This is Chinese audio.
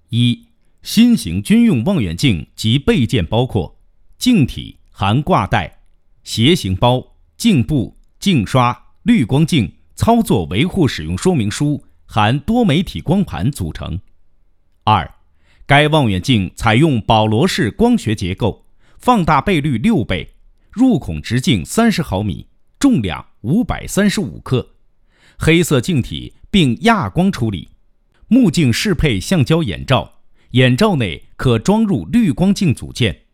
一、新型军用望远镜及备件包括：镜体含挂带、斜形包、镜布、镜刷、滤光镜、操作维护使用说明书含多媒体光盘组成。二、该望远镜采用保罗式光学结构，放大倍率6倍，入孔直径30毫米，重量535克，黑色镜体并亚光处理，目镜适配橡胶眼罩，眼罩内可装入滤光镜组件。